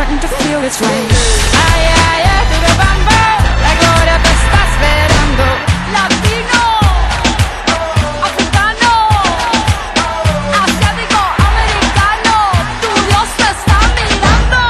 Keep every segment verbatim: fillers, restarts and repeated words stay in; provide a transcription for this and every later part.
starting to feel it's right. Ay, ay, ay, to the bambo, la gloria te está esperando. Latino, africano, asiático, americano, tu Dios te está mirando.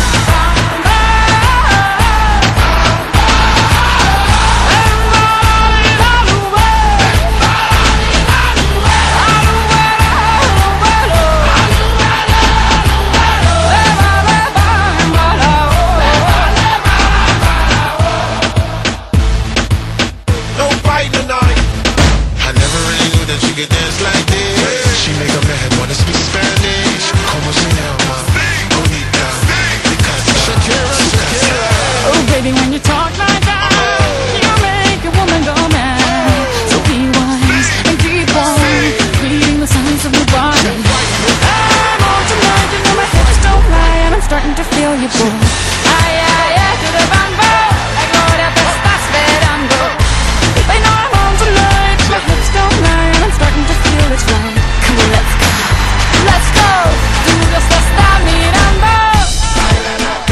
She could dance like this. She make a man wanna speak Spanish. Como se llama? Bonita. Because Shakira, Shakira. Oh baby, when you talk like that, you make a woman go mad. So be wise and keep on reading the signs of your body. I'm on tonight, you know my hips don't lie, and I'm starting to feel you, boy. Ay, ay, ay, to the bambo, la gloria te está esperando. They know I'm on tonight, my hips don't lie, and I'm starting to feel it's right. Come on, let's go, let's go. Tu Dios te está mirando. Let's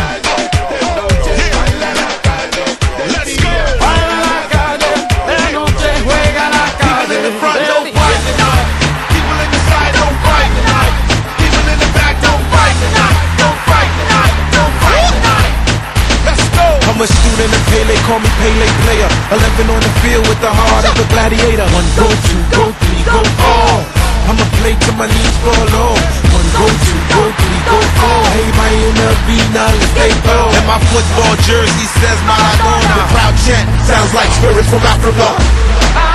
go. Baila la calle, de noche juega la calle. People in the front don't fight tonight. People in the side don't fight tonight. People in the back don't fight tonight. Don't fight tonight. Don't fight tonight. Let's go. I'm a student of Pele, call me Pele player. Eleven on the field with the heart of a gladiator. One go, two go, three go, four. I'ma play till my knees fall off. One go, two go, three go, four. Hey, my N L B, now let's stay go. And my football jersey says Maradona. The crowd chant sounds like spirits from Africa.